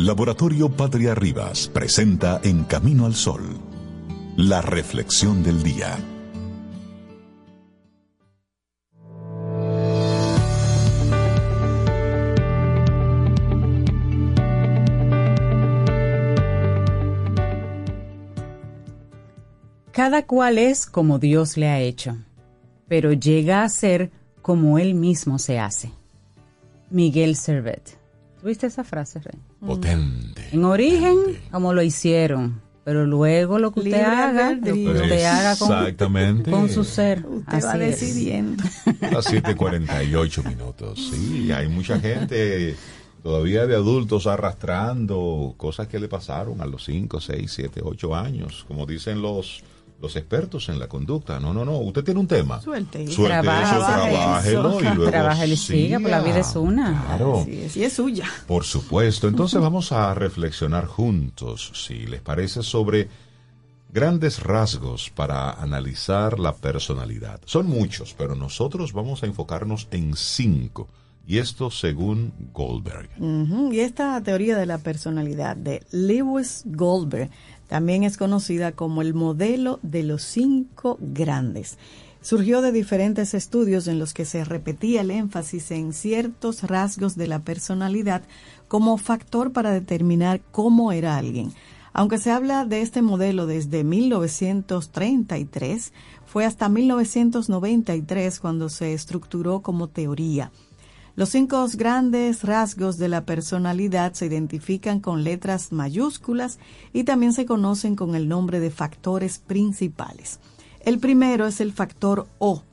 Laboratorio Patria Rivas presenta En Camino al Sol, la reflexión del día. Cada cual es como Dios le ha hecho, pero llega a ser como Él mismo se hace. Miguel Servet. ¿Tuviste esa frase, Rey? Potente. En origen, potente. Como lo hicieron, pero luego lo que usted haga, lo que usted haga con su ser. Usted así va decidiendo. Las 7:48 minutos. Sí, hay mucha gente todavía de adultos arrastrando cosas que le pasaron a los 5, 6, 7, 8 años, como dicen los expertos en la conducta. No, usted tiene un tema. Suelte eso, trabájelo y luego trabájelo y siga, pues la vida es una. Claro. Así es, y es suya. Por supuesto. Entonces vamos a reflexionar juntos, si les parece, sobre grandes rasgos para analizar la personalidad. Son muchos, pero nosotros vamos a enfocarnos en 5. Y esto según Goldberg. Y esta teoría de la personalidad de Lewis Goldberg también es conocida como el modelo de los 5 grandes. Surgió de diferentes estudios en los que se repetía el énfasis en ciertos rasgos de la personalidad como factor para determinar cómo era alguien. Aunque se habla de este modelo desde 1933, fue hasta 1993 cuando se estructuró como teoría. Los 5 grandes rasgos de la personalidad se identifican con letras mayúsculas y también se conocen con el nombre de factores principales. El primero es el factor O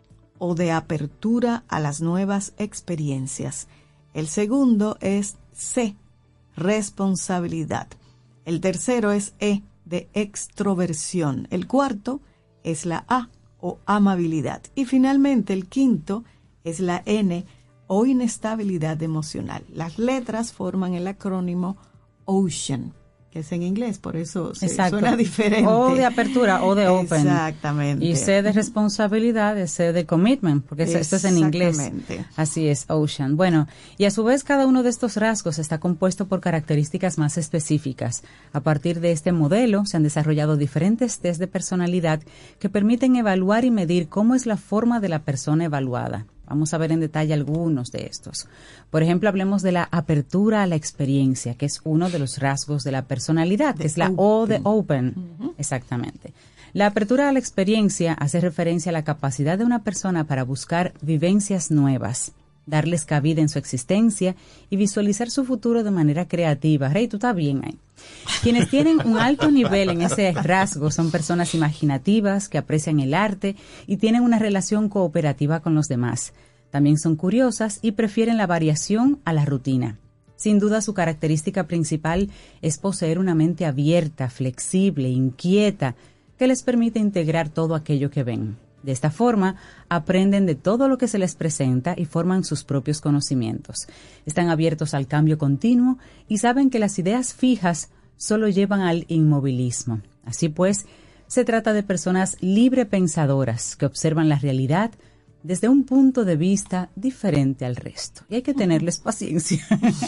de apertura a las nuevas experiencias. El segundo es C, responsabilidad. El tercero es E, de extroversión. El cuarto es la A, o amabilidad. Y finalmente el quinto es la N, o inestabilidad emocional. Las letras forman el acrónimo OCEAN, que es en inglés, por eso suena diferente. O de apertura, O de open. Exactamente. Y C de responsabilidad, es C de commitment, porque esto es en inglés. Así es, OCEAN. Bueno, y a su vez cada uno de estos rasgos está compuesto por características más específicas. A partir de este modelo se han desarrollado diferentes test de personalidad que permiten evaluar y medir cómo es la forma de la persona evaluada. Vamos a ver en detalle algunos de estos. Por ejemplo, hablemos de la apertura a la experiencia, que es uno de los rasgos de la personalidad, que es la O de open. Exactamente. La apertura a la experiencia hace referencia a la capacidad de una persona para buscar vivencias nuevas, darles cabida en su existencia y visualizar su futuro de manera creativa. Rey, tú estás bien ahí. Quienes tienen un alto nivel en ese rasgo son personas imaginativas que aprecian el arte y tienen una relación cooperativa con los demás. También son curiosas y prefieren la variación a la rutina. Sin duda, su característica principal es poseer una mente abierta, flexible, inquieta, que les permite integrar todo aquello que ven. De esta forma, aprenden de todo lo que se les presenta y forman sus propios conocimientos. Están abiertos al cambio continuo y saben que las ideas fijas solo llevan al inmovilismo. Así pues, se trata de personas librepensadoras que observan la realidad desde un punto de vista diferente al resto. Y hay que tenerles paciencia.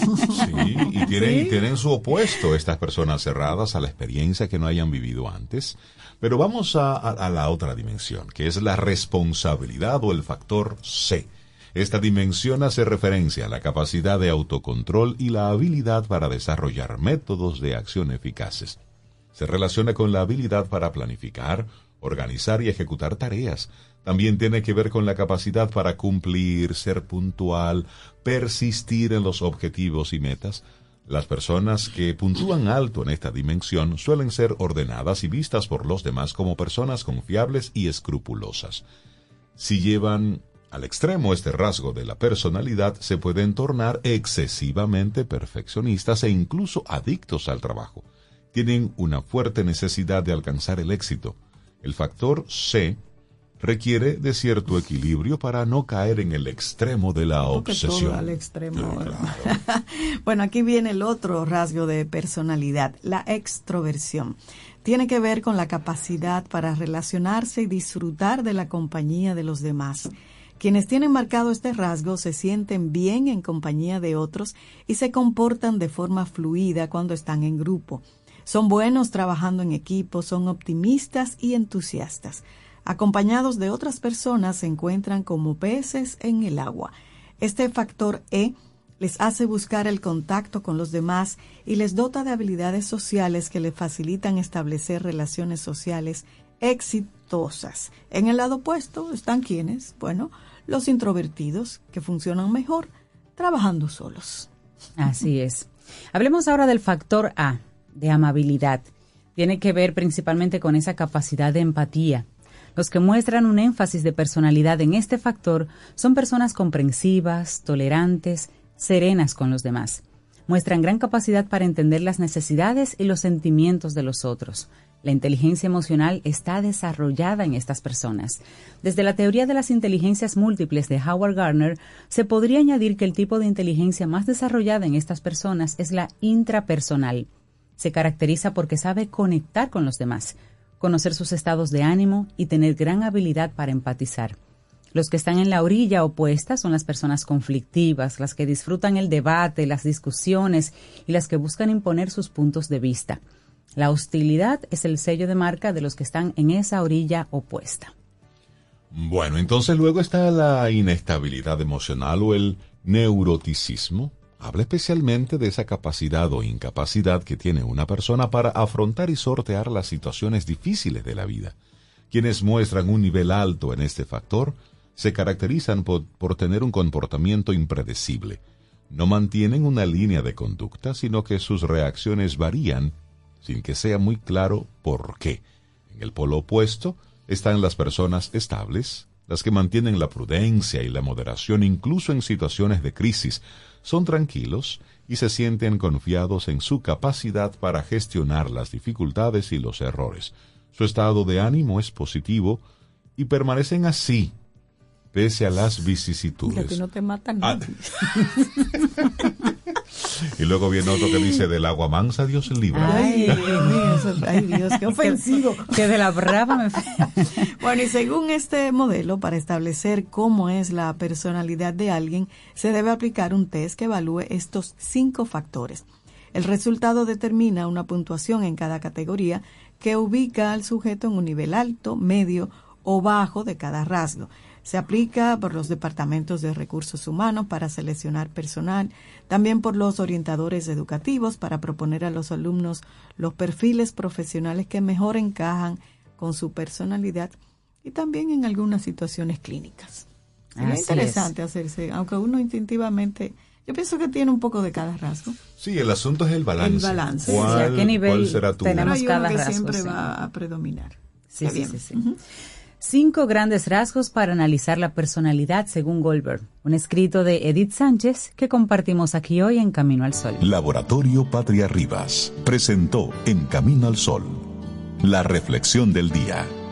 Sí, y tienen su opuesto, estas personas cerradas a la experiencia que no hayan vivido antes. Pero vamos a la otra dimensión, que es la responsabilidad o el factor C. Esta dimensión hace referencia a la capacidad de autocontrol y la habilidad para desarrollar métodos de acción eficaces. Se relaciona con la habilidad para planificar, organizar y ejecutar tareas. También tiene que ver con la capacidad para cumplir, ser puntual, persistir en los objetivos y metas. Las personas que puntúan alto en esta dimensión suelen ser ordenadas y vistas por los demás como personas confiables y escrupulosas. Si llevan al extremo este rasgo de la personalidad, se pueden tornar excesivamente perfeccionistas e incluso adictos al trabajo. Tienen una fuerte necesidad de alcanzar el éxito. El factor C requiere de cierto equilibrio para no caer en el extremo de la obsesión. Todo al extremo. Claro. Bueno, aquí viene el otro rasgo de personalidad, la extroversión. Tiene que ver con la capacidad para relacionarse y disfrutar de la compañía de los demás. Quienes tienen marcado este rasgo se sienten bien en compañía de otros y se comportan de forma fluida cuando están en grupo. Son buenos trabajando en equipo, son optimistas y entusiastas. Acompañados de otras personas se encuentran como peces en el agua. Este factor E les hace buscar el contacto con los demás y les dota de habilidades sociales que les facilitan establecer relaciones sociales exitosas. En el lado opuesto están quienes, bueno, los introvertidos, que funcionan mejor trabajando solos. Así es. Hablemos ahora del factor A, de amabilidad. Tiene que ver principalmente con esa capacidad de empatía. Los que muestran un énfasis de personalidad en este factor son personas comprensivas, tolerantes, serenas con los demás. Muestran gran capacidad para entender las necesidades y los sentimientos de los otros. La inteligencia emocional está desarrollada en estas personas. Desde la teoría de las inteligencias múltiples de Howard Gardner, se podría añadir que el tipo de inteligencia más desarrollada en estas personas es la intrapersonal. Se caracteriza porque sabe conectar con los demás, conocer sus estados de ánimo y tener gran habilidad para empatizar. Los que están en la orilla opuesta son las personas conflictivas, las que disfrutan el debate, las discusiones y las que buscan imponer sus puntos de vista. La hostilidad es el sello de marca de los que están en esa orilla opuesta. Bueno, entonces luego está la inestabilidad emocional o el neuroticismo. Habla especialmente de esa capacidad o incapacidad que tiene una persona para afrontar y sortear las situaciones difíciles de la vida. Quienes muestran un nivel alto en este factor se caracterizan por tener un comportamiento impredecible. No mantienen una línea de conducta, sino que sus reacciones varían sin que sea muy claro por qué. En el polo opuesto están las personas estables, las que mantienen la prudencia y la moderación incluso en situaciones de crisis. Son tranquilos y se sienten confiados en su capacidad para gestionar las dificultades y los errores. Su estado de ánimo es positivo y permanecen así, pese a las vicisitudes. Que no te matan nadie. Y luego viene otro que dice, del agua mansa Dios libra. Ay, Dios, qué ofensivo. Que de la brava me... Bueno, y según este modelo, para establecer cómo es la personalidad de alguien, se debe aplicar un test que evalúe estos 5 factores. El resultado determina una puntuación en cada categoría que ubica al sujeto en un nivel alto, medio o bajo de cada rasgo. Se aplica por los departamentos de recursos humanos para seleccionar personal, también por los orientadores educativos para proponer a los alumnos los perfiles profesionales que mejor encajan con su personalidad y también en algunas situaciones clínicas. Es interesante hacerse, aunque uno instintivamente, yo pienso que tiene un poco de cada rasgo. Sí, el asunto es el balance. El balance. ¿A qué nivel cuál será tu? tenemos cada que rasgo? siempre va a predominar. Sí. Uh-huh. 5 grandes rasgos para analizar la personalidad según Goldberg, un escrito de Edith Sánchez que compartimos aquí hoy en Camino al Sol. Laboratorio Patria Rivas presentó En Camino al Sol, la reflexión del día.